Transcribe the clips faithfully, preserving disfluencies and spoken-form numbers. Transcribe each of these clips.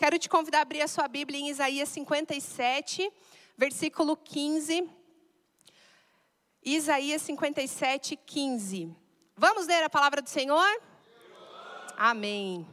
Quero te convidar a abrir a sua Bíblia em Isaías cinquenta e sete, versículo quinze. Isaías cinquenta e sete, quinze. Vamos ler a palavra do Senhor? Amém.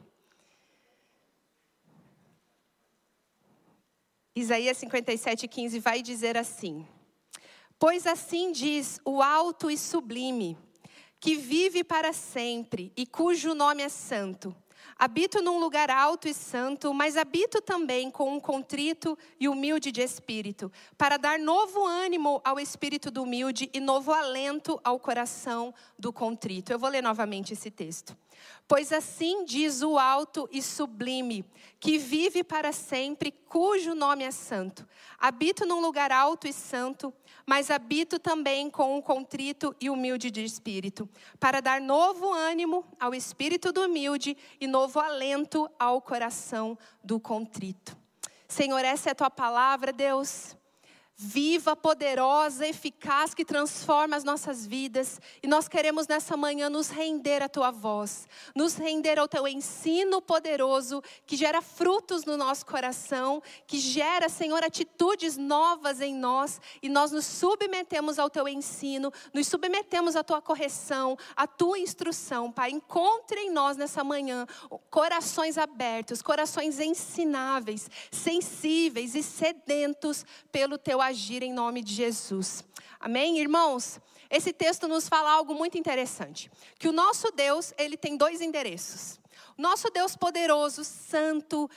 Isaías cinquenta e sete, quinze vai dizer assim: Pois assim diz o alto e sublime, que vive para sempre e cujo nome é santo. Habito num lugar alto e santo, mas habito também com um contrito e humilde de espírito, para dar novo ânimo ao espírito do humilde e novo alento ao coração do contrito. Eu vou ler novamente esse texto. Pois assim diz o alto e sublime, que vive para sempre, cujo nome é santo. Habito num lugar alto e santo, mas habito também com um contrito e humilde de espírito, para dar novo ânimo ao espírito do humilde e novo alento ao coração do contrito. Senhor, essa é a tua palavra, Deus. Viva, poderosa, eficaz, que transforma as nossas vidas. E nós queremos nessa manhã nos render à tua voz. Nos render ao teu ensino poderoso, que gera frutos no nosso coração. Que gera, Senhor, atitudes novas em nós. E nós nos submetemos ao teu ensino. Nos submetemos à tua correção, à tua instrução, Pai. Encontre em nós nessa manhã corações abertos, corações ensináveis, sensíveis e sedentos pelo teu agir em nome de Jesus. Amém, irmãos? Esse texto nos fala algo muito interessante. Que o nosso Deus, ele tem dois endereços. O nosso Deus poderoso, santo,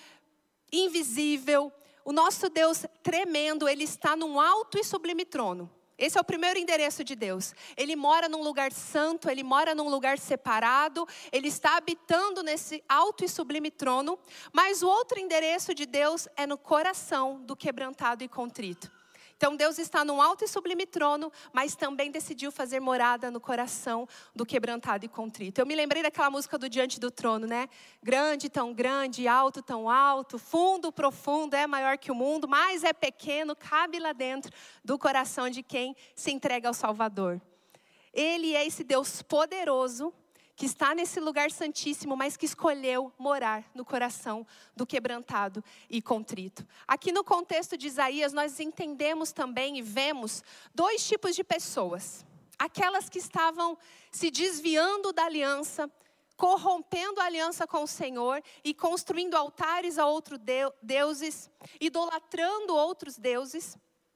invisível. O nosso Deus tremendo, ele está num alto e sublime trono. Esse é o primeiro endereço de Deus. Ele mora num lugar santo, ele mora num lugar separado. Ele está habitando nesse alto e sublime trono. Mas o outro endereço de Deus é no coração do quebrantado e contrito. Então Deus está num alto e sublime trono, mas também decidiu fazer morada no coração do quebrantado e contrito. Eu me lembrei daquela música do Diante do Trono, né? Grande, tão grande, alto, tão alto, fundo, profundo, é maior que o mundo, mas é pequeno, cabe lá dentro do coração de quem se entrega ao Salvador. Ele é esse Deus poderoso, que está nesse lugar santíssimo, mas que escolheu morar no coração do quebrantado e contrito. Aqui no contexto de Isaías, nós entendemos também e vemos dois tipos de pessoas. Aquelas que estavam se desviando da aliança, corrompendo a aliança com o Senhor e construindo altares a outros deuses, idolatrando outros deuses.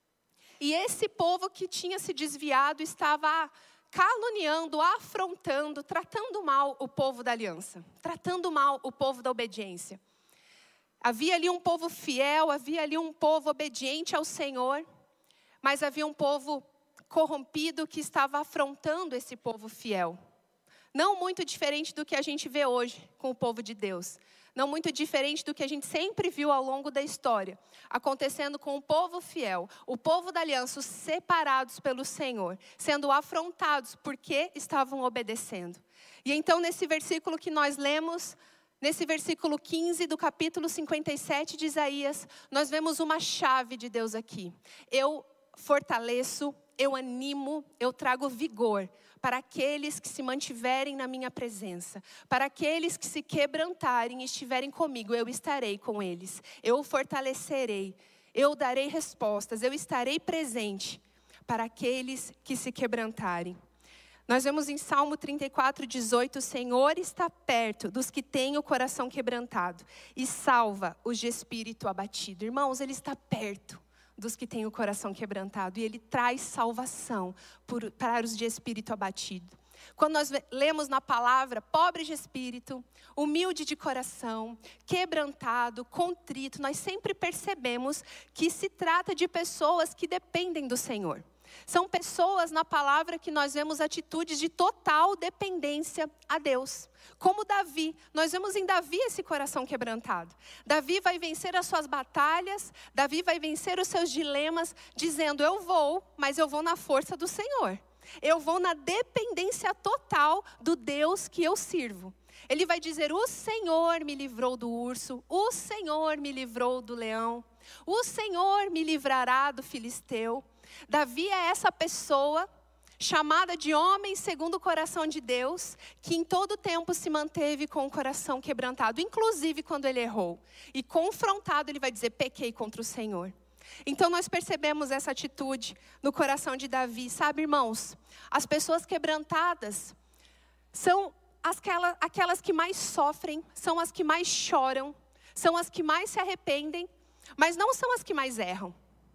E esse povo que tinha se desviado estava caluniando, afrontando, tratando mal o povo da aliança, tratando mal o povo da obediência. Havia ali um povo fiel, havia ali um povo obediente ao Senhor, mas havia um povo corrompido que estava afrontando esse povo fiel. Não muito diferente do que a gente vê hoje com o povo de Deus. Não muito diferente do que a gente sempre viu ao longo da história, acontecendo com o povo fiel, o povo da aliança, os separados pelo Senhor, sendo afrontados porque estavam obedecendo. E então nesse versículo que nós lemos, nesse versículo quinze do capítulo cinquenta e sete de Isaías, nós vemos uma chave de Deus aqui. Eu fortaleço, eu animo, eu trago vigor para aqueles que se mantiverem na minha presença, para aqueles que se quebrantarem e estiverem comigo, eu estarei com eles, eu fortalecerei, eu darei respostas, eu estarei presente para aqueles que se quebrantarem. Nós vemos em Salmo trinta e quatro, dezoito, o Senhor está perto dos que têm o coração quebrantado e salva os de espírito abatido. Irmãos, Ele está perto dos que têm o coração quebrantado. E Ele traz salvação por, para os de espírito abatido. Quando nós lemos na palavra, pobre de espírito, humilde de coração, quebrantado, contrito, nós sempre percebemos que se trata de pessoas que dependem do Senhor. São pessoas na palavra que nós vemos atitudes de total dependência a Deus. Como Davi, nós vemos em Davi esse coração quebrantado. Davi vai vencer as suas batalhas, Davi vai vencer os seus dilemas, dizendo: eu vou, mas eu vou na força do Senhor. Eu vou na dependência total do Deus que eu sirvo. Ele vai dizer: o Senhor me livrou do urso, o Senhor me livrou do leão, o Senhor me livrará do filisteu. Davi é essa pessoa chamada de homem segundo o coração de Deus, que em todo tempo se manteve com o coração quebrantado, inclusive quando ele errou. E confrontado, ele vai dizer, pequei contra o Senhor. Então nós percebemos essa atitude no coração de Davi. Sabe, irmãos, as pessoas quebrantadas são aquelas, aquelas que mais sofrem, são as que mais choram, são as que mais se arrependem, mas não são as que mais erram.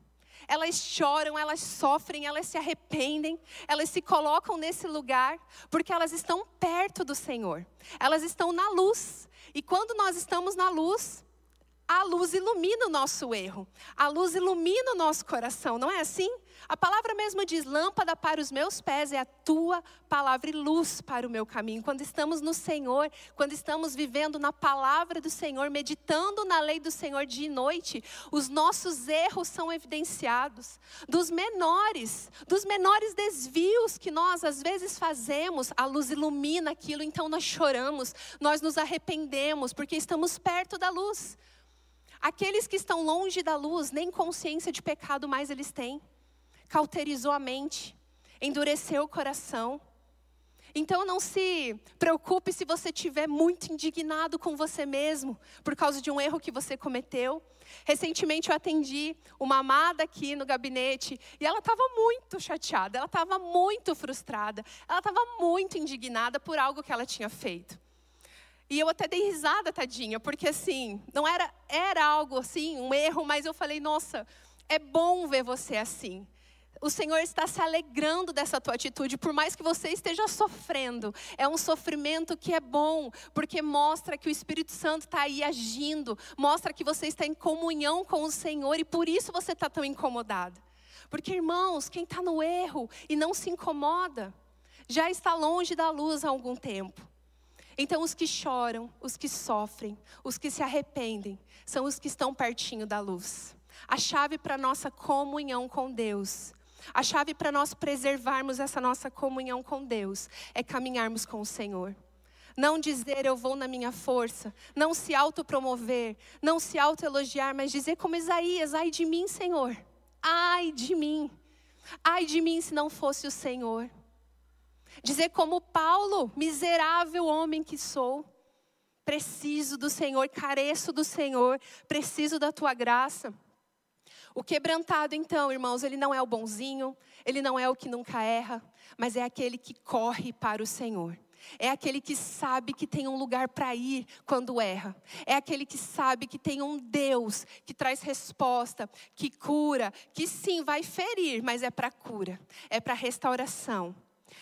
Elas choram, elas sofrem, elas se arrependem, elas se colocam nesse lugar, porque elas estão perto do Senhor. Elas estão na luz. E quando nós estamos na luz, a luz ilumina o nosso erro. A luz ilumina o nosso coração, não é assim? A palavra mesmo diz, lâmpada para os meus pés é a tua palavra e luz para o meu caminho. Quando estamos no Senhor, quando estamos vivendo na palavra do Senhor, meditando na lei do Senhor dia e noite, os nossos erros são evidenciados. Dos menores, dos menores desvios que nós às vezes fazemos, a luz ilumina aquilo, então nós choramos, nós nos arrependemos, porque estamos perto da luz. Aqueles que estão longe da luz, nem consciência de pecado mais eles têm. Cauterizou a mente, endureceu o coração. Então não se preocupe se você estiver muito indignado com você mesmo, por causa de um erro que você cometeu. Recentemente eu atendi uma amada aqui no gabinete, e ela estava muito chateada, ela estava muito frustrada, ela estava muito indignada por algo que ela tinha feito. E eu até dei risada, tadinha, porque assim, não era, era algo assim, um erro, mas eu falei, nossa, é bom ver você assim. O Senhor está se alegrando dessa tua atitude, por mais que você esteja sofrendo. É um sofrimento que é bom, porque mostra que o Espírito Santo está aí agindo. Mostra que você está em comunhão com o Senhor e por isso você está tão incomodado. Porque, irmãos, quem está no erro e não se incomoda, já está longe da luz há algum tempo. Então os que choram, os que sofrem, os que se arrependem, são os que estão pertinho da luz. A chave para a nossa comunhão com Deus, a chave para nós preservarmos essa nossa comunhão com Deus, é caminharmos com o Senhor. Não dizer eu vou na minha força, não se autopromover, não se autoelogiar, mas dizer como Isaías, ai de mim, Senhor, ai de mim, ai de mim se não fosse o Senhor. Dizer como Paulo, miserável homem que sou, preciso do Senhor, careço do Senhor, preciso da tua graça. O quebrantado então, irmãos, ele não é o bonzinho, ele não é o que nunca erra, mas é aquele que corre para o Senhor. É aquele que sabe que tem um lugar para ir quando erra. É aquele que sabe que tem um Deus que traz resposta, que cura, que sim, vai ferir, mas é para cura, é para restauração.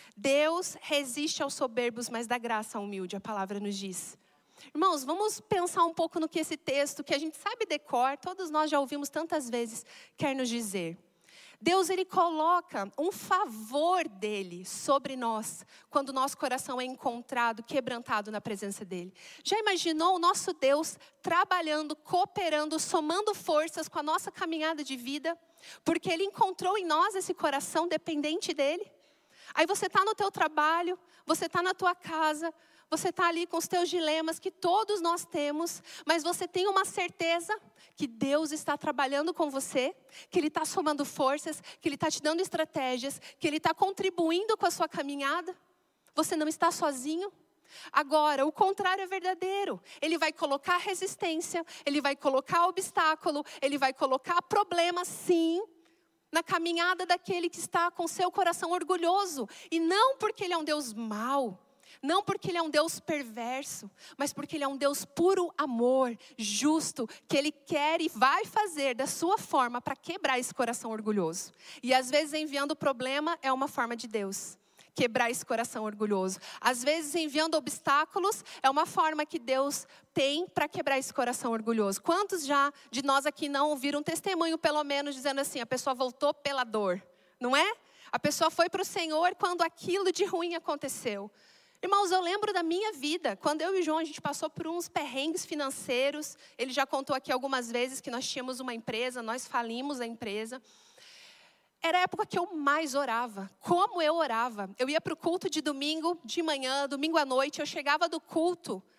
Deus resiste aos soberbos, mas dá graça ao humilde, a palavra nos diz. Irmãos, vamos pensar um pouco no que esse texto, que a gente sabe decor, todos nós já ouvimos tantas vezes, quer nos dizer. Deus, ele coloca um favor dele sobre nós, quando o nosso coração é encontrado, quebrantado na presença dele. Já imaginou o nosso Deus trabalhando, cooperando, somando forças com a nossa caminhada de vida? Porque ele encontrou em nós esse coração dependente dele. Aí você está no teu trabalho, você está na tua casa, você está ali com os teus dilemas que todos nós temos, mas você tem uma certeza que Deus está trabalhando com você, que Ele está somando forças, que Ele está te dando estratégias, que Ele está contribuindo com a sua caminhada. Você não está sozinho. Agora, o contrário é verdadeiro. Ele vai colocar resistência, Ele vai colocar obstáculo, Ele vai colocar problema, sim, na caminhada daquele que está com seu coração orgulhoso. E não porque Ele é um Deus mau, não porque Ele é um Deus perverso, mas porque Ele é um Deus puro amor, justo, que Ele quer e vai fazer da sua forma para quebrar esse coração orgulhoso. E às vezes enviando o problema é uma forma de Deus quebrar esse coração orgulhoso. Às vezes enviando obstáculos é uma forma que Deus tem para quebrar esse coração orgulhoso. Quantos já de nós aqui não ouviram um testemunho pelo menos dizendo assim, a pessoa voltou pela dor, não é? A pessoa foi para o Senhor quando aquilo de ruim aconteceu. Irmãos, eu lembro da minha vida, quando eu e o João, a gente passou por uns perrengues financeiros. Ele já contou aqui algumas vezes que nós tínhamos uma empresa, nós falimos a empresa. Era a época que eu mais orava. Como eu orava? Eu ia para o culto de domingo de manhã, domingo à noite, eu chegava do culto.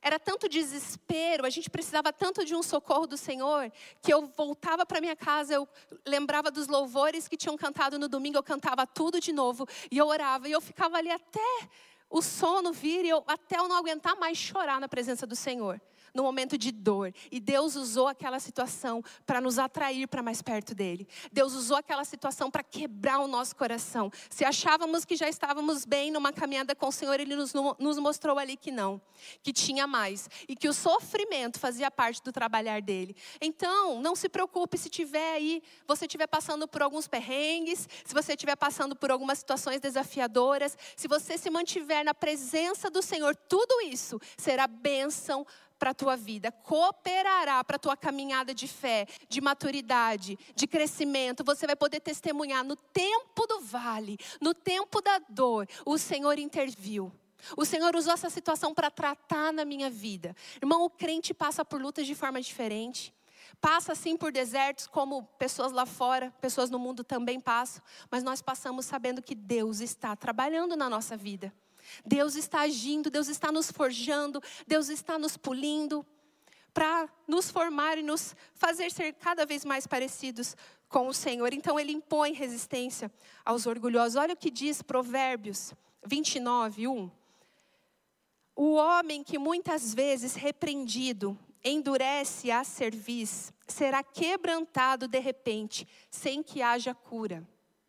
era tanto desespero, a gente precisava tanto de um socorro do Senhor, que eu voltava para minha casa, eu lembrava dos louvores que tinham cantado no domingo, eu cantava tudo de novo, e eu orava, e eu ficava ali até o sono vir, e eu, até eu não aguentar mais chorar na presença do Senhor, no momento de dor. E Deus usou aquela situação para nos atrair para mais perto dele. Deus usou aquela situação para quebrar o nosso coração. Se achávamos que já estávamos bem numa caminhada com o Senhor, Ele nos, nos mostrou ali que não, que tinha mais. E que o sofrimento fazia parte do trabalhar dele. Então, não se preocupe se tiver aí, você estiver passando por alguns perrengues, se você estiver passando por algumas situações desafiadoras, se você se mantiver na presença do Senhor, tudo isso será bênção para a tua vida, cooperará para a tua caminhada de fé, de maturidade, de crescimento. Você vai poder testemunhar no tempo do vale, no tempo da dor, o Senhor interviu. O Senhor usou essa situação para tratar na minha vida. Irmão, o crente passa por lutas de forma diferente. Passa sim por desertos, como pessoas lá fora, pessoas no mundo também passam. Mas nós passamos sabendo que Deus está trabalhando na nossa vida. Deus está agindo, Deus está nos forjando, Deus está nos polindo para nos formar e nos fazer ser cada vez mais parecidos com o Senhor. Então Ele impõe resistência aos orgulhosos. Olha o que diz Provérbios vinte e nove, um. O homem que muitas vezes repreendido endurece a cerviz, será quebrantado de repente, sem que haja cura.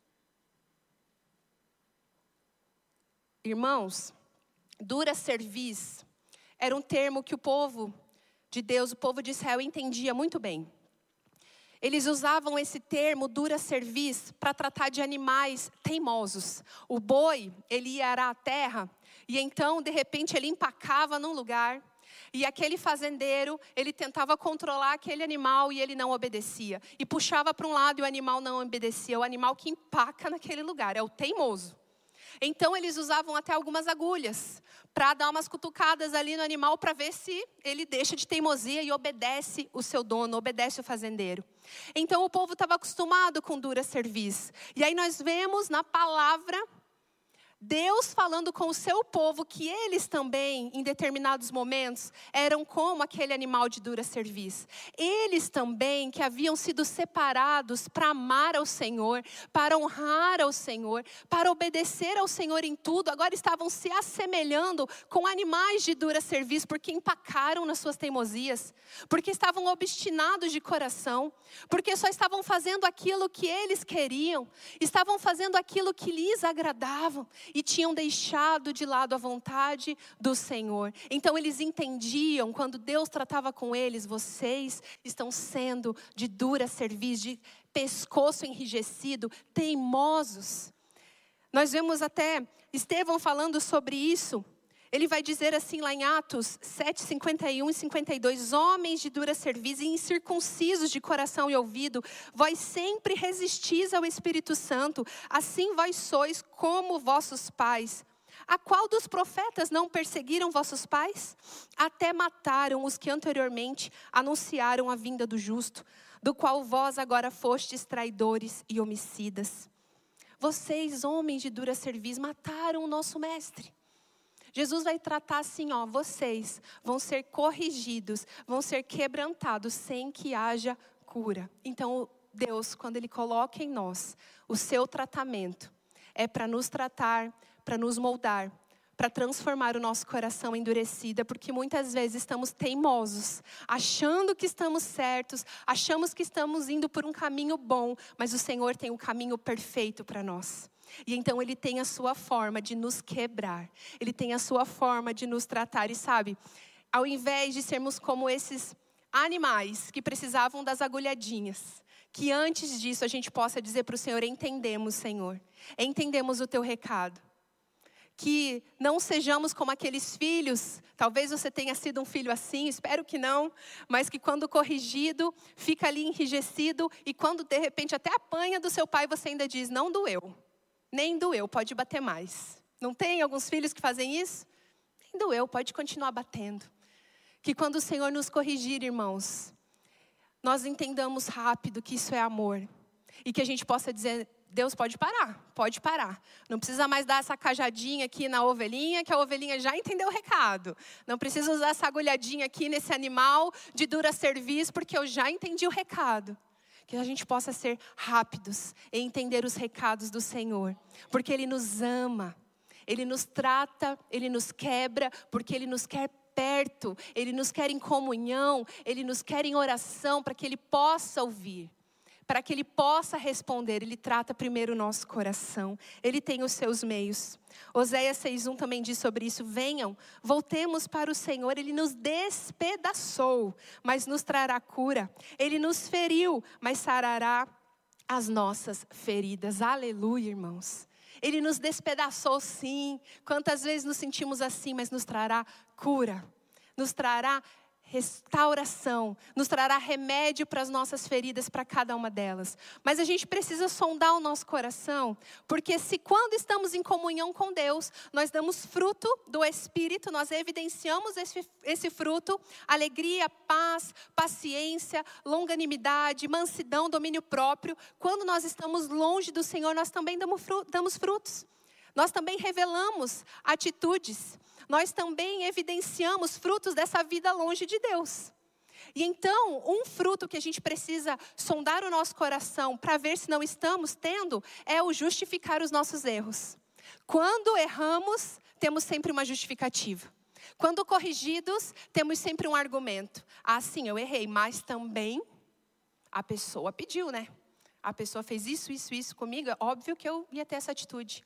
Irmãos, dura cerviz era um termo que o povo de Deus, o povo de Israel entendia muito bem. Eles usavam esse termo, dura cerviz, para tratar de animais teimosos. O boi, ele ia arar a terra e então, de repente, ele empacava num lugar. E aquele fazendeiro, ele tentava controlar aquele animal e ele não obedecia. E puxava para um lado e o animal não obedecia. O animal que empaca naquele lugar, é o teimoso. Então eles usavam até algumas agulhas para dar umas cutucadas ali no animal para ver se ele deixa de teimosia e obedece o seu dono, obedece o fazendeiro. Então o povo estava acostumado com dura cerviz. E aí nós vemos na palavra Deus falando com o seu povo que eles também, em determinados momentos, eram como aquele animal de dura cerviz. Eles também, que haviam sido separados para amar ao Senhor, para honrar ao Senhor, para obedecer ao Senhor em tudo, agora estavam se assemelhando com animais de dura cerviz, porque empacaram nas suas teimosias, porque estavam obstinados de coração, porque só estavam fazendo aquilo que eles queriam, estavam fazendo aquilo que lhes agradava, e tinham deixado de lado a vontade do Senhor. Então eles entendiam, quando Deus tratava com eles, vocês estão sendo de dura cerviz, de pescoço enrijecido, teimosos. Nós vemos até Estevão falando sobre isso. Ele vai dizer assim lá em Atos sete, cinquenta e um e cinquenta e dois. Homens de dura cerviz e incircuncisos de coração e ouvido, vós sempre resistis ao Espírito Santo, assim vós sois como vossos pais. A qual dos profetas não perseguiram vossos pais? Até mataram os que anteriormente anunciaram a vinda do justo, do qual vós agora fostes traidores e homicidas. Vocês, homens de dura cerviz, mataram o nosso mestre. Jesus vai tratar assim, ó, vocês vão ser corrigidos, vão ser quebrantados sem que haja cura. Então, Deus, quando Ele coloca em nós o seu tratamento, é para nos tratar, para nos moldar, para transformar o nosso coração endurecido, porque muitas vezes estamos teimosos, achando que estamos certos, achamos que estamos indo por um caminho bom, mas o Senhor tem um caminho perfeito para nós. E então Ele tem a sua forma de nos quebrar. Ele tem a sua forma de nos tratar. E sabe, ao invés de sermos como esses animais que precisavam das agulhadinhas, que antes disso a gente possa dizer para o Senhor, entendemos, Senhor. Entendemos o teu recado. Que não sejamos como aqueles filhos, talvez você tenha sido um filho assim, espero que não, mas que quando corrigido, fica ali enrijecido e quando de repente até apanha do seu pai, você ainda diz, não doeu. Nem doeu, pode bater mais. Não tem alguns filhos que fazem isso? Nem doeu, pode continuar batendo. Que quando o Senhor nos corrigir, irmãos, nós entendamos rápido que isso é amor. E que a gente possa dizer, Deus pode parar, pode parar. Não precisa mais dar essa cajadinha aqui na ovelhinha, que a ovelhinha já entendeu o recado. Não precisa usar essa agulhadinha aqui nesse animal de dura serviço, porque eu já entendi o recado. Que a gente possa ser rápidos em entender os recados do Senhor. Porque Ele nos ama, Ele nos trata, Ele nos quebra, porque Ele nos quer perto. Ele nos quer em comunhão, Ele nos quer em oração, para que Ele possa ouvir. Para que Ele possa responder, Ele trata primeiro o nosso coração. Ele tem os seus meios. Oséias seis um também diz sobre isso. Venham, voltemos para o Senhor. Ele nos despedaçou, mas nos trará cura. Ele nos feriu, mas sarará as nossas feridas. Aleluia, irmãos. Ele nos despedaçou, sim. Quantas vezes nos sentimos assim, mas nos trará cura. Nos trará restauração, nos trará remédio para as nossas feridas, para cada uma delas. Mas a gente precisa sondar o nosso coração, porque se quando estamos em comunhão com Deus, nós damos fruto do Espírito, nós evidenciamos esse, esse fruto, alegria, paz, paciência, longanimidade, mansidão, domínio próprio. Quando nós estamos longe do Senhor, nós também damos frutos. Nós também revelamos atitudes. Nós também evidenciamos frutos dessa vida longe de Deus. E então, um fruto que a gente precisa sondar o nosso coração para ver se não estamos tendo, é o justificar os nossos erros. Quando erramos, temos sempre uma justificativa. Quando corrigidos, temos sempre um argumento. Ah, sim, eu errei, mas também a pessoa pediu, né? A pessoa fez isso, isso, isso comigo, é óbvio que eu ia ter essa atitude.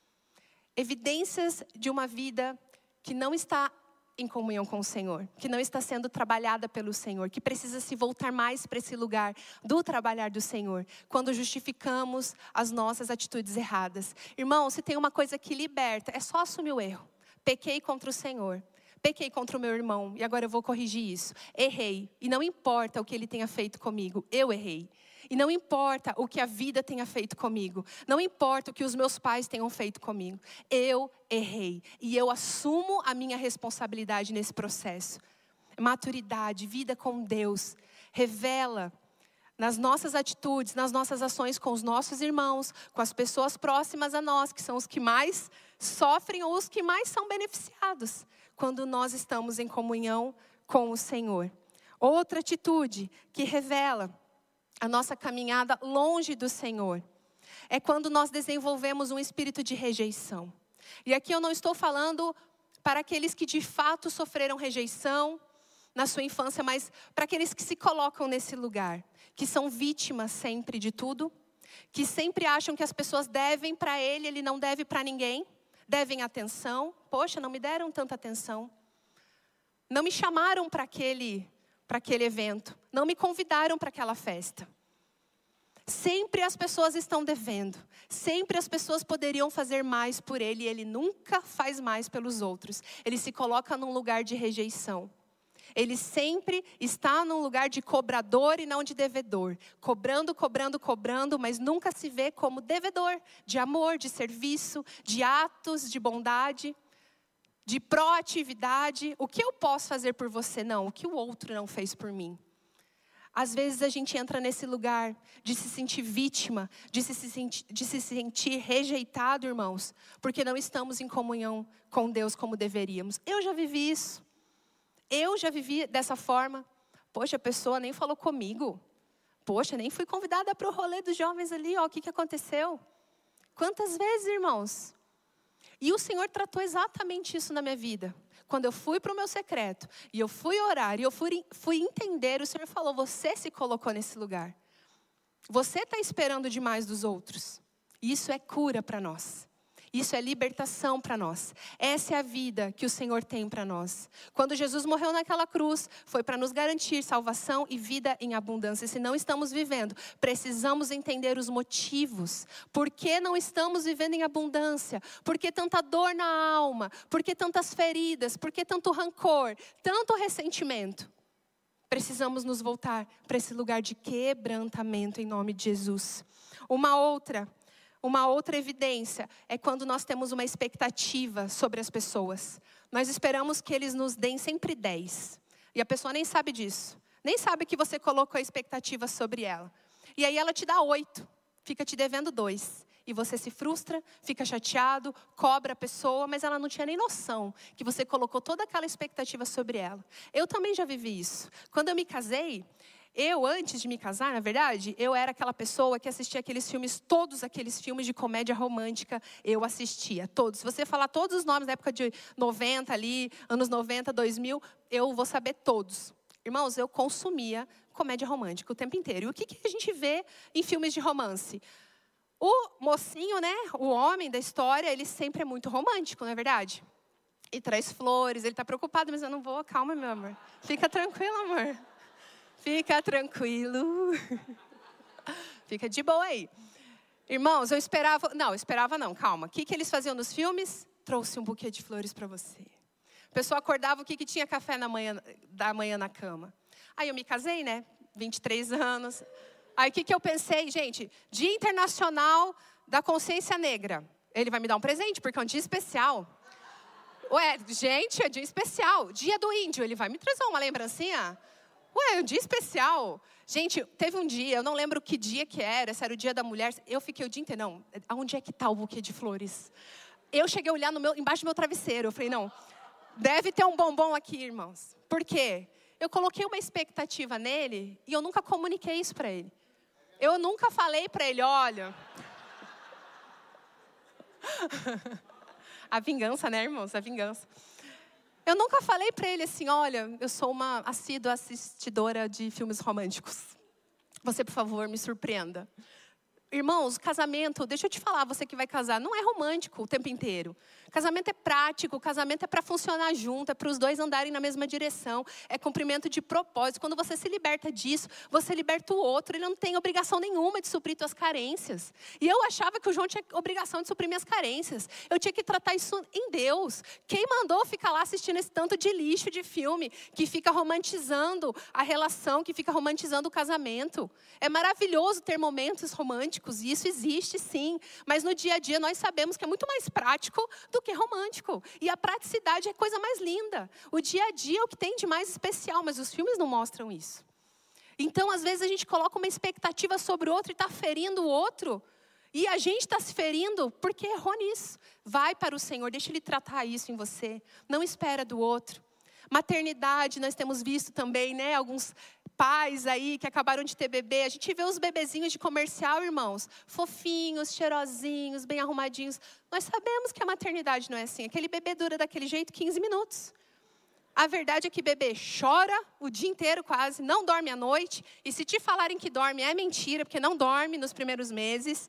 Evidências de uma vida que não está em comunhão com o Senhor, que não está sendo trabalhada pelo Senhor, que precisa se voltar mais para esse lugar do trabalhar do Senhor, quando justificamos as nossas atitudes erradas. Irmão, se tem uma coisa que liberta, é só assumir o erro. Pequei contra o Senhor, pequei contra o meu irmão, e agora eu vou corrigir isso. Errei, e não importa o que ele tenha feito comigo, eu errei. E não importa o que a vida tenha feito comigo. Não importa o que os meus pais tenham feito comigo. Eu errei. E eu assumo a minha responsabilidade nesse processo. Maturidade, vida com Deus, revela nas nossas atitudes, nas nossas ações com os nossos irmãos, com as pessoas próximas a nós, que são os que mais sofrem ou os que mais são beneficiados, quando nós estamos em comunhão com o Senhor. Outra atitude que revela a nossa caminhada longe do Senhor é quando nós desenvolvemos um espírito de rejeição. E aqui eu não estou falando para aqueles que de fato sofreram rejeição na sua infância, mas para aqueles que se colocam nesse lugar, que são vítimas sempre de tudo, que sempre acham que as pessoas devem para ele, ele não deve para ninguém, devem atenção. Poxa, não me deram tanta atenção. Não me chamaram para aquele para aquele evento. Não me convidaram para aquela festa. Sempre as pessoas estão devendo. Sempre as pessoas poderiam fazer mais por ele. E ele nunca faz mais pelos outros. Ele se coloca num lugar de rejeição. Ele sempre está num lugar de cobrador e não de devedor. Cobrando, cobrando, cobrando, mas nunca se vê como devedor de amor, de serviço, de atos de bondade, de proatividade. O que eu posso fazer por você? Não, o que o outro não fez por mim. Às vezes a gente entra nesse lugar de se sentir vítima, de se sentir, de se sentir rejeitado, irmãos, porque não estamos em comunhão com Deus como deveríamos. Eu já vivi isso. Eu já vivi dessa forma. Poxa, a pessoa nem falou comigo. Poxa, nem fui convidada para o rolê dos jovens ali. Ó, o que, que aconteceu? Quantas vezes, irmãos? E o Senhor tratou exatamente isso na minha vida. Quando eu fui para o meu secreto, e eu fui orar, e eu fui, fui entender, o Senhor falou, você se colocou nesse lugar. Você está esperando demais dos outros. Isso é cura para nós. Isso é libertação para nós. Essa é a vida que o Senhor tem para nós. Quando Jesus morreu naquela cruz, foi para nos garantir salvação e vida em abundância. Se não estamos vivendo, precisamos entender os motivos. Por que não estamos vivendo em abundância? Por que tanta dor na alma? Por que tantas feridas? Por que tanto rancor? Tanto ressentimento? Precisamos nos voltar para esse lugar de quebrantamento em nome de Jesus. Uma outra... Uma outra evidência é quando nós temos uma expectativa sobre as pessoas. Nós esperamos que eles nos deem sempre dez. E a pessoa nem sabe disso. Nem sabe que você colocou a expectativa sobre ela. E aí ela te dá oito. fica te devendo dois. E você se frustra, fica chateado, cobra a pessoa, mas ela não tinha nem noção que você colocou toda aquela expectativa sobre ela. Eu também já vivi isso. Quando eu me casei, eu, antes de me casar, na verdade, eu era aquela pessoa que assistia aqueles filmes, todos aqueles filmes de comédia romântica, eu assistia, todos. Se você falar todos os nomes da época de noventa ali, anos noventa, dois mil, eu vou saber todos. Irmãos, eu consumia comédia romântica o tempo inteiro. E o que, que a gente vê em filmes de romance? O mocinho, né, o homem da história, ele sempre é muito romântico, não é verdade? E traz flores, ele está preocupado, mas eu não vou, calma, meu amor. Fica tranquilo, amor. Fica tranquilo. Fica de boa aí. Irmãos, eu esperava... Não, eu esperava não, calma. O que, que eles faziam nos filmes? Trouxe um buquê de flores para você. A pessoa acordava, o que, que tinha café na manhã, da manhã na cama? Aí eu me casei, né? vinte e três anos. Aí o que, que eu pensei? Gente, Dia Internacional da Consciência Negra. Ele vai me dar um presente, porque é um dia especial. Ué, gente, é dia especial. Dia do Índio, ele vai me trazer uma lembrancinha? Ué, é um dia especial. Gente, teve um dia, eu não lembro que dia que era, se era o dia da mulher. Eu fiquei o dia inteiro, não, aonde é que está o buquê de flores? Eu cheguei a olhar no meu, embaixo do meu travesseiro. Eu falei, não, deve ter um bombom aqui, irmãos. Por quê? Eu coloquei uma expectativa nele e eu nunca comuniquei isso para ele. Eu nunca falei para ele, olha... A vingança, né, irmãos? A vingança. Eu nunca falei para ele assim, olha, eu sou uma assídua assistidora de filmes românticos. Você, por favor, me surpreenda. Irmãos, casamento, deixa eu te falar, você que vai casar, não é romântico o tempo inteiro. Casamento é prático, casamento é para funcionar junto, é para os dois andarem na mesma direção, é cumprimento de propósito. Quando você se liberta disso, você liberta o outro, ele não tem obrigação nenhuma de suprir suas carências. E eu achava que o João tinha obrigação de suprir minhas carências. Eu tinha que tratar isso em Deus. Quem mandou ficar lá assistindo esse tanto de lixo de filme, que fica romantizando a relação, que fica romantizando o casamento? É maravilhoso ter momentos românticos, e isso existe sim, mas no dia a dia nós sabemos que é muito mais prático do que romântico. E a praticidade é a coisa mais linda. O dia a dia é o que tem de mais especial, mas os filmes não mostram isso. Então, às vezes, a gente coloca uma expectativa sobre o outro e está ferindo o outro. E a gente está se ferindo porque errou nisso. Vai para o Senhor, deixa Ele tratar isso em você. Não espera do outro. Maternidade, nós temos visto também, né? Alguns pais aí que acabaram de ter bebê. A gente vê os bebezinhos de comercial, irmãos. Fofinhos, cheirosinhos, bem arrumadinhos. Nós sabemos que a maternidade não é assim. Aquele bebê dura daquele jeito quinze minutos. A verdade é que bebê chora o dia inteiro quase, não dorme à noite. E se te falarem que dorme, é mentira, porque não dorme nos primeiros meses.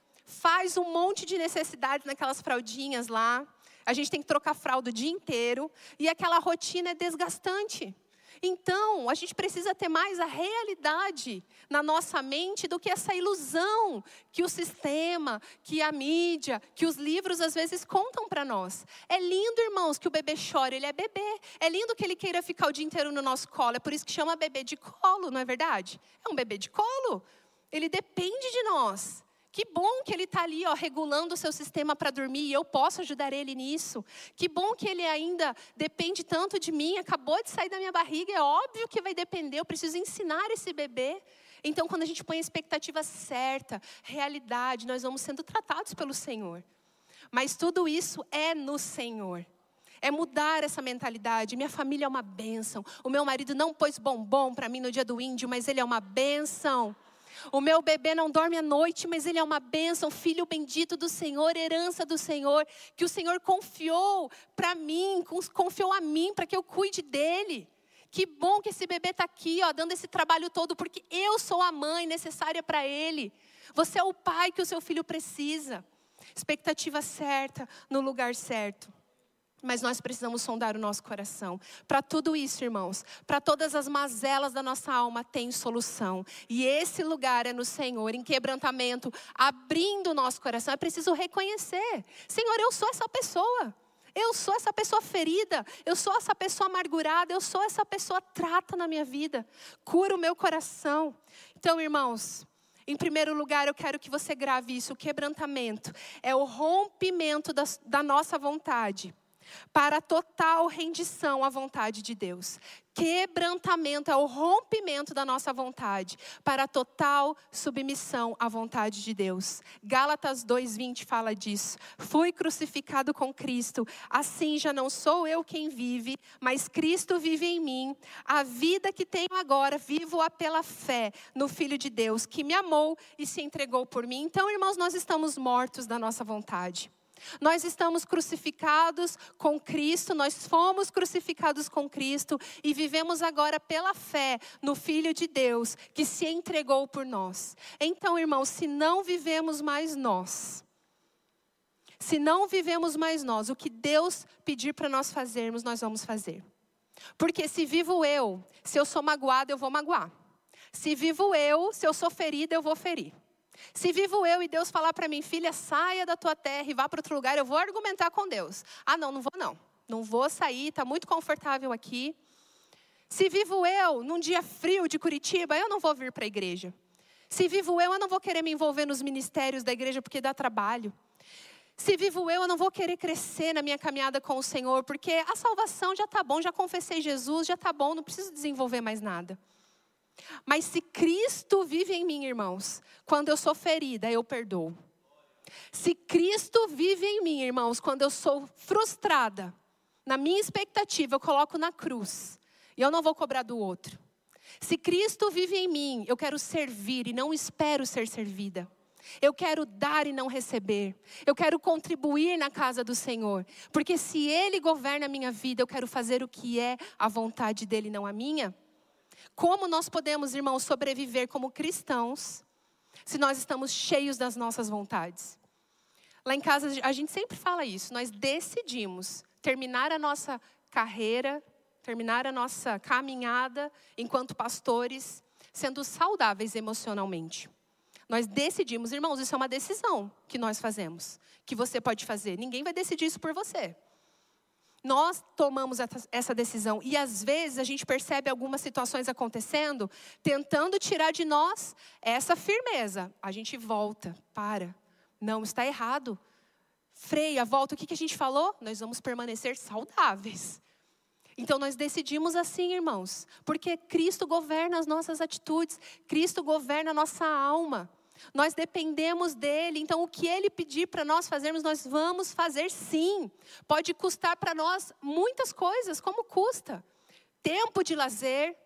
Faz um monte de necessidades naquelas fraldinhas lá. A gente tem que trocar fralda o dia inteiro. E aquela rotina é desgastante. Então, a gente precisa ter mais a realidade na nossa mente do que essa ilusão que o sistema, que a mídia, que os livros às vezes contam para nós. É lindo, irmãos, que o bebê chore, ele é bebê. É lindo que ele queira ficar o dia inteiro no nosso colo. É por isso que chama bebê de colo, não é verdade? É um bebê de colo. Ele depende de nós. Que bom que ele está ali, ó, regulando o seu sistema para dormir e eu posso ajudar ele nisso. Que bom que ele ainda depende tanto de mim, acabou de sair da minha barriga, é óbvio que vai depender, eu preciso ensinar esse bebê. Então, quando a gente põe a expectativa certa, realidade, nós vamos sendo tratados pelo Senhor. Mas tudo isso é no Senhor. É mudar essa mentalidade. Minha família é uma bênção. O meu marido não pôs bombom para mim no dia do índio, mas ele é uma bênção. O meu bebê não dorme à noite, mas ele é uma bênção, filho bendito do Senhor, herança do Senhor, que o Senhor confiou para mim, confiou a mim para que eu cuide dele. Que bom que esse bebê está aqui, ó, dando esse trabalho todo, porque eu sou a mãe necessária para ele. Você é o pai que o seu filho precisa. Expectativa certa, no lugar certo. Mas nós precisamos sondar o nosso coração. Para tudo isso, irmãos, para todas as mazelas da nossa alma, tem solução. E esse lugar é no Senhor, em quebrantamento, abrindo o nosso coração. É preciso reconhecer. Senhor, eu sou essa pessoa. Eu sou essa pessoa ferida. Eu sou essa pessoa amargurada. Eu sou essa pessoa trata na minha vida. Cura o meu coração. Então, irmãos, em primeiro lugar, eu quero que você grave isso. O quebrantamento é o rompimento da, da nossa vontade para a total rendição à vontade de Deus. Quebrantamento é o rompimento da nossa vontade para a total submissão à vontade de Deus. Gálatas dois, vinte fala disso. Fui crucificado com Cristo, assim já não sou eu quem vive, mas Cristo vive em mim. A vida que tenho agora, vivo-a pela fé no Filho de Deus, que me amou e se entregou por mim. Então, irmãos, nós estamos mortos da nossa vontade. Nós estamos crucificados com Cristo, nós fomos crucificados com Cristo e vivemos agora pela fé no Filho de Deus que se entregou por nós. Então, irmãos, se não vivemos mais nós, se não vivemos mais nós, o que Deus pedir para nós fazermos, nós vamos fazer. Porque se vivo eu, se eu sou magoada, eu vou magoar. Se vivo eu, se eu sou ferida, eu vou ferir. Se vivo eu e Deus falar para mim, filha, saia da tua terra e vá para outro lugar, eu vou argumentar com Deus. Ah, não, não vou não. Não vou sair, está muito confortável aqui. Se vivo eu num dia frio de Curitiba, eu não vou vir para a igreja. Se vivo eu, eu não vou querer me envolver nos ministérios da igreja porque dá trabalho. Se vivo eu, eu não vou querer crescer na minha caminhada com o Senhor, porque a salvação já está bom, já confessei Jesus, já está bom, não preciso desenvolver mais nada. Mas se Cristo vive em mim, irmãos, quando eu sou ferida, eu perdoo. Se Cristo vive em mim, irmãos, quando eu sou frustrada, na minha expectativa, eu coloco na cruz. E eu não vou cobrar do outro. Se Cristo vive em mim, eu quero servir e não espero ser servida. Eu quero dar e não receber. Eu quero contribuir na casa do Senhor. Porque se Ele governa a minha vida, eu quero fazer o que é a vontade dEle, não a minha. Como nós podemos, irmãos, sobreviver como cristãos se nós estamos cheios das nossas vontades? Lá em casa a gente sempre fala isso. Nós decidimos terminar a nossa carreira, terminar a nossa caminhada enquanto pastores, sendo saudáveis emocionalmente. Nós decidimos, irmãos, isso é uma decisão que nós fazemos, que você pode fazer. Ninguém vai decidir isso por você. Nós tomamos essa decisão e às vezes a gente percebe algumas situações acontecendo, tentando tirar de nós essa firmeza. A gente volta, para, não, está errado. Freia, volta, o que a gente falou? Nós vamos permanecer saudáveis. Então nós decidimos assim, irmãos, porque Cristo governa as nossas atitudes, Cristo governa a nossa alma. Nós dependemos dEle, então o que Ele pedir para nós fazermos, nós vamos fazer sim. Pode custar para nós muitas coisas, como custa? Tempo de lazer,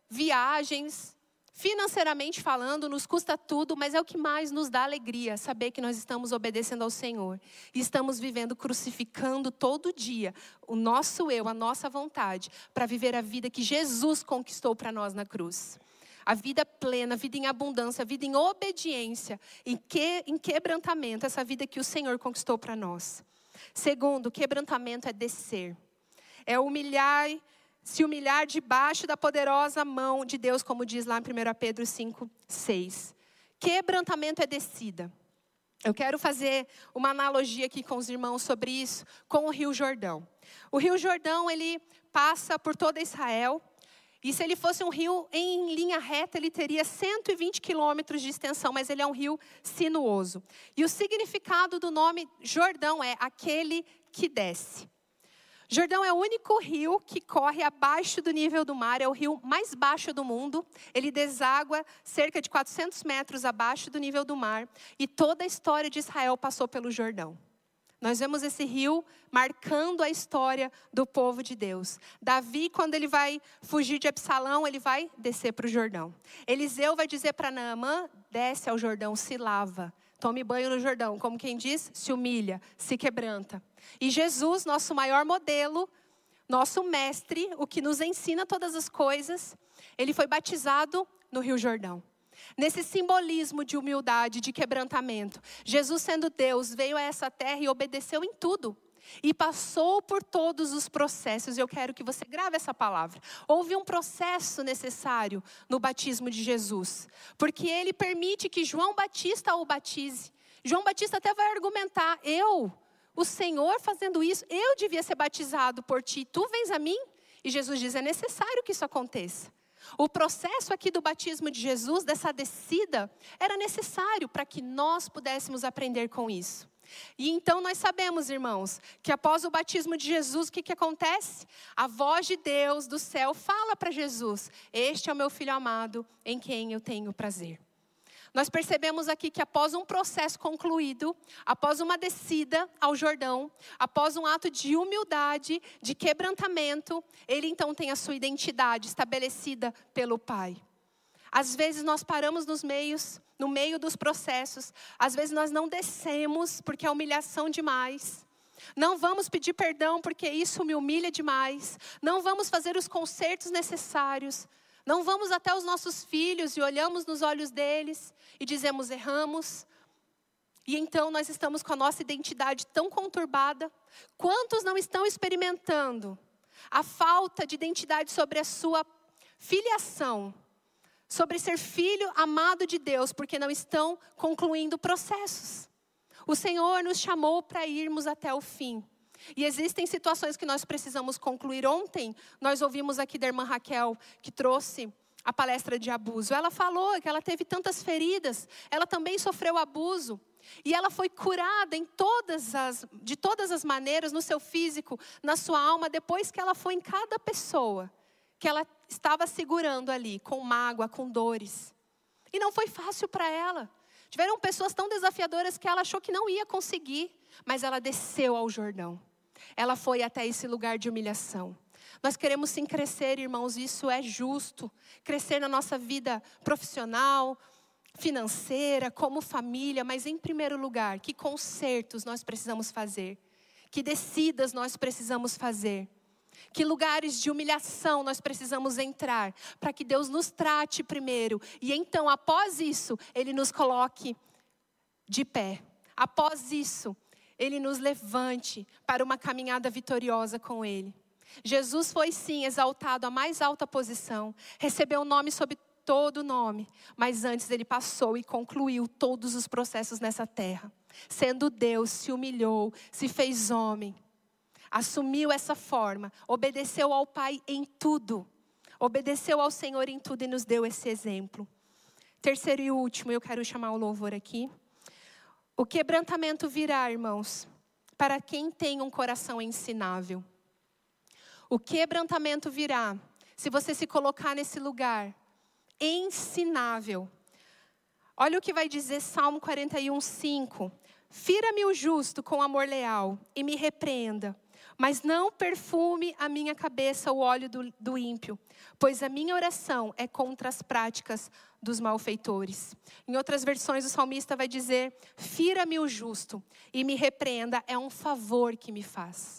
viagens, financeiramente falando, nos custa tudo, mas é o que mais nos dá alegria, saber que nós estamos obedecendo ao Senhor. E estamos vivendo, crucificando todo dia o nosso eu, a nossa vontade, para viver a vida que Jesus conquistou para nós na cruz. A vida plena, a vida em abundância, a vida em obediência, em, que, em quebrantamento, essa vida que o Senhor conquistou para nós. Segundo, quebrantamento é descer. É humilhar, se humilhar debaixo da poderosa mão de Deus, como diz lá em primeira Pedro cinco, seis. Quebrantamento é descida. Eu quero fazer uma analogia aqui com os irmãos sobre isso, com o Rio Jordão. O Rio Jordão, ele passa por toda Israel. E se ele fosse um rio em linha reta, ele teria cento e vinte quilômetros de extensão, mas ele é um rio sinuoso. E o significado do nome Jordão é aquele que desce. Jordão é o único rio que corre abaixo do nível do mar, é o rio mais baixo do mundo. Ele deságua cerca de quatrocentos metros abaixo do nível do mar. E toda a história de Israel passou pelo Jordão. Nós vemos esse rio marcando a história do povo de Deus. Davi, quando ele vai fugir de Absalão, ele vai descer para o Jordão. Eliseu vai dizer para Naamã, desce ao Jordão, se lava. Tome banho no Jordão. Como quem diz, se humilha, se quebranta. E Jesus, nosso maior modelo, nosso mestre, o que nos ensina todas as coisas, ele foi batizado no Rio Jordão. Nesse simbolismo de humildade, de quebrantamento. Jesus, sendo Deus, veio a essa terra e obedeceu em tudo. E passou por todos os processos. Eu quero que você grave essa palavra. Houve um processo necessário no batismo de Jesus. Porque ele permite que João Batista o batize. João Batista até vai argumentar. Eu, o Senhor fazendo isso, eu devia ser batizado por ti. Tu vens a mim? E Jesus diz, é necessário que isso aconteça. O processo aqui do batismo de Jesus, dessa descida, era necessário para que nós pudéssemos aprender com isso. E então nós sabemos, irmãos, que após o batismo de Jesus, o que, que acontece? A voz de Deus do céu fala para Jesus: este é o meu filho amado, em quem eu tenho prazer. Nós percebemos aqui que após um processo concluído, após uma descida ao Jordão, após um ato de humildade, de quebrantamento, ele então tem a sua identidade estabelecida pelo Pai. Às vezes nós paramos nos meios, no meio dos processos, às vezes nós não descemos porque é humilhação demais. Não vamos pedir perdão porque isso me humilha demais. Não vamos fazer os consertos necessários. Não vamos até os nossos filhos e olhamos nos olhos deles e dizemos: erramos. E então nós estamos com a nossa identidade tão conturbada. Quantos não estão experimentando a falta de identidade sobre a sua filiação, sobre ser filho amado de Deus, porque não estão concluindo processos? O Senhor nos chamou para irmos até o fim. E existem situações que nós precisamos concluir. Ontem, nós ouvimos aqui da irmã Raquel, que trouxe a palestra de abuso. Ela falou que ela teve tantas feridas, ela também sofreu abuso. E ela foi curada em todas as, de todas as maneiras, no seu físico, na sua alma, depois que ela foi em cada pessoa que ela estava segurando ali, com mágoa, com dores. E não foi fácil para ela. Tiveram pessoas tão desafiadoras que ela achou que não ia conseguir, mas ela desceu ao Jordão. Ela foi até esse lugar de humilhação. Nós queremos sim crescer, irmãos, isso é justo. Crescer na nossa vida profissional, financeira, como família, mas em primeiro lugar, que consertos nós precisamos fazer? Que descidas nós precisamos fazer? Que lugares de humilhação nós precisamos entrar? Para que Deus nos trate primeiro. E então, após isso, Ele nos coloque de pé. Após isso, Ele nos levante para uma caminhada vitoriosa com Ele. Jesus foi sim exaltado à mais alta posição. Recebeu o nome sobre todo nome. Mas antes Ele passou e concluiu todos os processos nessa terra. Sendo Deus, se humilhou, se fez homem. Assumiu essa forma. Obedeceu ao Pai em tudo. Obedeceu ao Senhor em tudo e nos deu esse exemplo. Terceiro e último, eu quero chamar o louvor aqui. O quebrantamento virá, irmãos, para quem tem um coração ensinável. O quebrantamento virá, se você se colocar nesse lugar, ensinável. Olha o que vai dizer Salmo quarenta e um, cinco. Fira-me o justo com amor leal e me repreenda, mas não perfume a minha cabeça o óleo do, do ímpio, pois a minha oração é contra as práticas dos malfeitores. Em outras versões o salmista vai dizer: fira-me o justo e me repreenda, é um favor que me faz.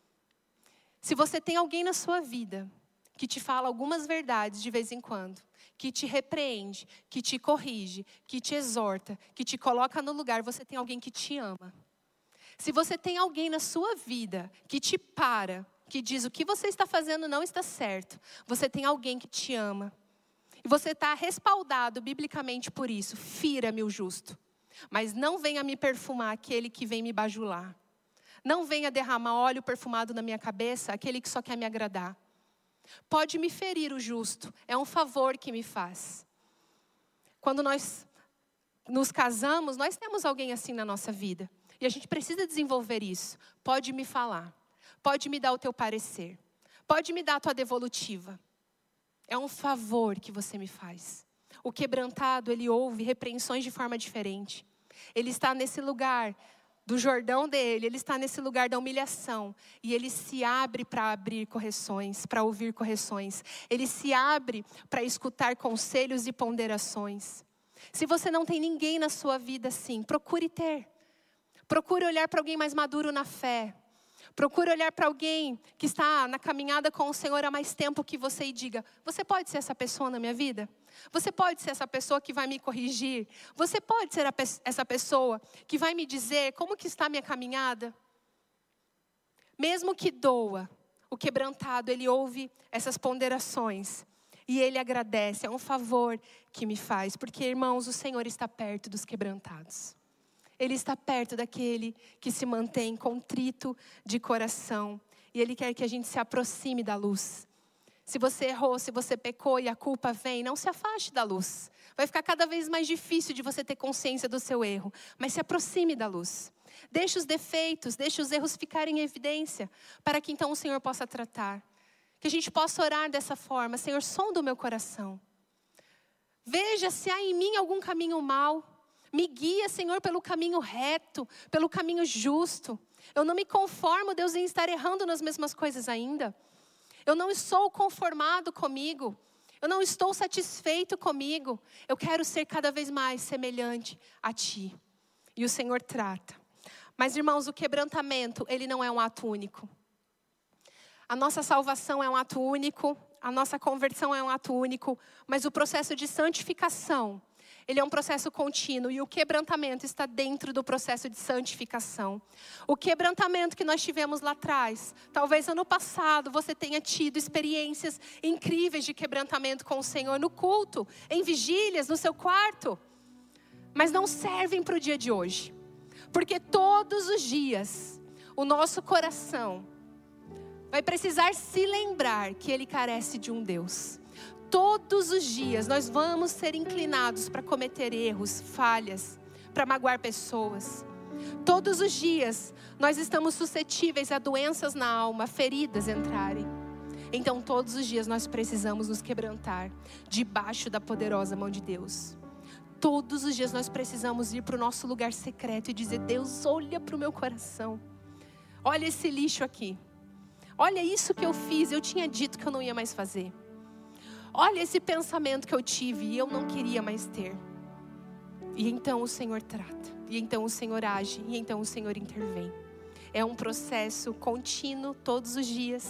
Se você tem alguém na sua vida que te fala algumas verdades de vez em quando, que te repreende, que te corrige, que te exorta, que te coloca no lugar, você tem alguém que te ama. Se você tem alguém na sua vida que te para, que diz o que você está fazendo não está certo, você tem alguém que te ama. E você está respaldado biblicamente por isso. Fira-me o justo, mas não venha me perfumar aquele que vem me bajular. Não venha derramar óleo perfumado na minha cabeça aquele que só quer me agradar. Pode me ferir o justo, é um favor que me faz. Quando nós nos casamos, nós temos alguém assim na nossa vida. E a gente precisa desenvolver isso. Pode me falar, pode me dar o teu parecer, pode me dar a tua devolutiva. É um favor que você me faz. O quebrantado, ele ouve repreensões de forma diferente. Ele está nesse lugar do Jordão dele, ele está nesse lugar da humilhação. E ele se abre para abrir correções, para ouvir correções. Ele se abre para escutar conselhos e ponderações. Se você não tem ninguém na sua vida assim, procure ter. Procure olhar para alguém mais maduro na fé. Procure olhar para alguém que está na caminhada com o Senhor há mais tempo que você e diga: você pode ser essa pessoa na minha vida? Você pode ser essa pessoa que vai me corrigir? Você pode ser a pe- essa pessoa que vai me dizer como que está a minha caminhada? Mesmo que doa, o quebrantado, ele ouve essas ponderações. E ele agradece, é um favor que me faz. Porque, irmãos, o Senhor está perto dos quebrantados. Ele está perto daquele que se mantém contrito de coração. E Ele quer que a gente se aproxime da luz. Se você errou, se você pecou e a culpa vem, não se afaste da luz. Vai ficar cada vez mais difícil de você ter consciência do seu erro. Mas se aproxime da luz. Deixe os defeitos, deixe os erros ficarem em evidência, para que então o Senhor possa tratar. Que a gente possa orar dessa forma: Senhor, sonda o meu coração. Veja se há em mim algum caminho mau. Me guia, Senhor, pelo caminho reto, pelo caminho justo. Eu não me conformo, Deus, em estar errando nas mesmas coisas ainda. Eu não sou conformado comigo. Eu não estou satisfeito comigo. Eu quero ser cada vez mais semelhante a Ti. E o Senhor trata. Mas, irmãos, o quebrantamento, ele não é um ato único. A nossa salvação é um ato único. A nossa conversão é um ato único. Mas o processo de santificação, ele é um processo contínuo. E o quebrantamento está dentro do processo de santificação. O quebrantamento que nós tivemos lá atrás, talvez ano passado você tenha tido experiências incríveis de quebrantamento com o Senhor no culto, em vigílias, no seu quarto. Mas não servem para o dia de hoje. Porque todos os dias, o nosso coração vai precisar se lembrar que ele carece de um Deus. Todos os dias nós vamos ser inclinados para cometer erros, falhas, para magoar pessoas. Todos os dias nós estamos suscetíveis a doenças na alma, feridas entrarem. Então todos os dias nós precisamos nos quebrantar debaixo da poderosa mão de Deus. Todos os dias nós precisamos ir para o nosso lugar secreto e dizer: Deus, olha para o meu coração. Olha esse lixo aqui. Olha isso que eu fiz, eu tinha dito que eu não ia mais fazer. Olha esse pensamento que eu tive e eu não queria mais ter. E então o Senhor trata. E então o Senhor age. E então o Senhor intervém. É um processo contínuo todos os dias.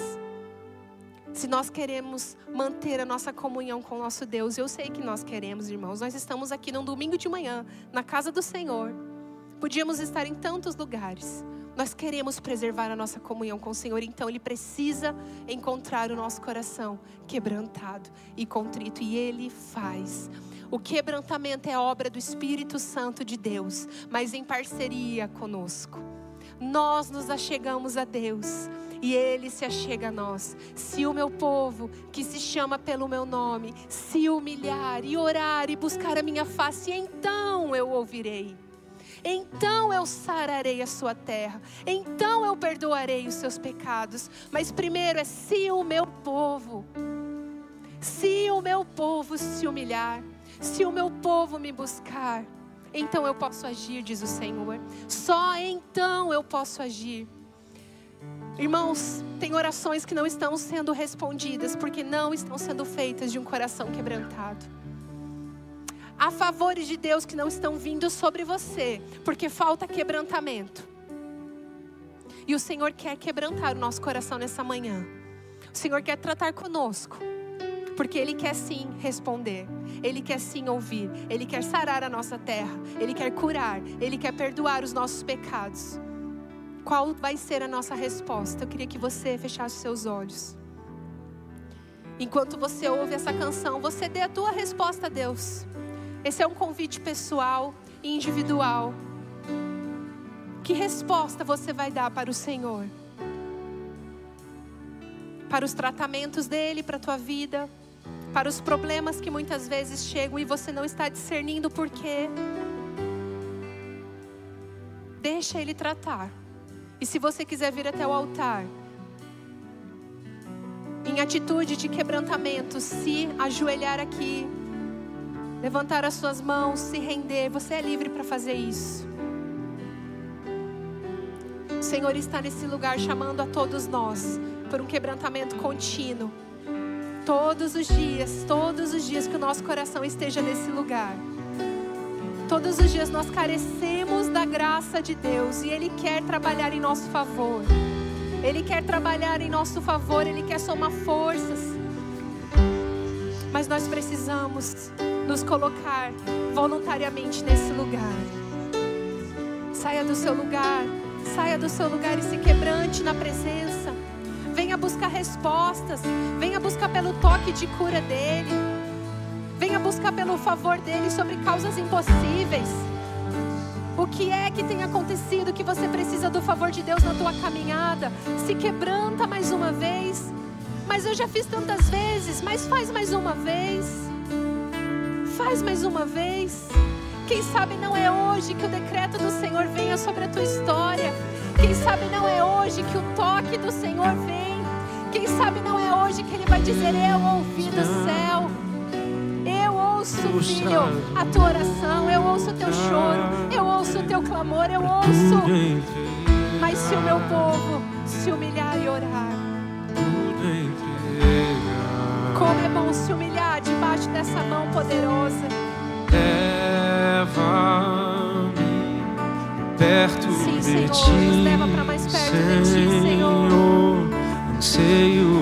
Se nós queremos manter a nossa comunhão com o nosso Deus, eu sei que nós queremos, irmãos. Nós estamos aqui num domingo de manhã, na casa do Senhor. Podíamos estar em tantos lugares. Nós queremos preservar a nossa comunhão com o Senhor. Então Ele precisa encontrar o nosso coração quebrantado e contrito. E Ele faz. O quebrantamento é obra do Espírito Santo de Deus, mas em parceria conosco. Nós nos achegamos a Deus e Ele se achega a nós. Se o meu povo, que se chama pelo meu nome, se humilhar e orar e buscar a minha face, então eu ouvirei. Então eu sararei a sua terra. Então eu perdoarei os seus pecados. Mas primeiro é se o meu povo, se o meu povo se humilhar, se o meu povo me buscar, então eu posso agir, diz o Senhor. Só então eu posso agir. Irmãos, tem orações que não estão sendo respondidas porque não estão sendo feitas de um coração quebrantado. Há favores de Deus que não estão vindo sobre você porque falta quebrantamento. E o Senhor quer quebrantar o nosso coração nessa manhã. O Senhor quer tratar conosco, porque Ele quer sim responder. Ele quer sim ouvir. Ele quer sarar a nossa terra. Ele quer curar. Ele quer perdoar os nossos pecados. Qual vai ser a nossa resposta? Eu queria que você fechasse seus olhos. Enquanto você ouve essa canção, você dê a tua resposta a Deus. Esse é um convite pessoal e individual. Que resposta você vai dar para o Senhor? Para os tratamentos dEle, para a tua vida, para os problemas que muitas vezes chegam e você não está discernindo por quê. Deixa Ele tratar. E se você quiser vir até o altar, em atitude de quebrantamento, se ajoelhar aqui, levantar as suas mãos, se render, você é livre para fazer isso. O Senhor está nesse lugar chamando a todos nós por um quebrantamento contínuo. Todos os dias, todos os dias que o nosso coração esteja nesse lugar. Todos os dias nós carecemos da graça de Deus e Ele quer trabalhar em nosso favor. Ele quer trabalhar em nosso favor, Ele quer somar forças. Mas nós precisamos nos colocar voluntariamente nesse lugar. Saia do seu lugar, saia do seu lugar e se quebrante na presença. Venha buscar respostas, venha buscar pelo toque de cura dEle. Venha buscar pelo favor dEle sobre causas impossíveis. O que é que tem acontecido que você precisa do favor de Deus na tua caminhada? Se quebranta mais uma vez. Mas eu já fiz tantas vezes, mas faz mais uma vez. Faz Faz mais uma vez. Quem sabe não é hoje que o decreto do Senhor venha sobre a tua história. Quem sabe não é hoje que o toque do Senhor vem. Quem sabe não é hoje que Ele vai dizer: eu ouvi do céu. Eu ouço, filho, a tua oração. Eu ouço o teu choro. Eu ouço o teu clamor. Eu ouço. Mas se o meu povo se humilhar e orar, como é bom se humilhar debaixo dessa mão poderosa. Leva-me perto Sim, de Senhor, ti, nos leva para mais perto de ti, Senhor. Anseio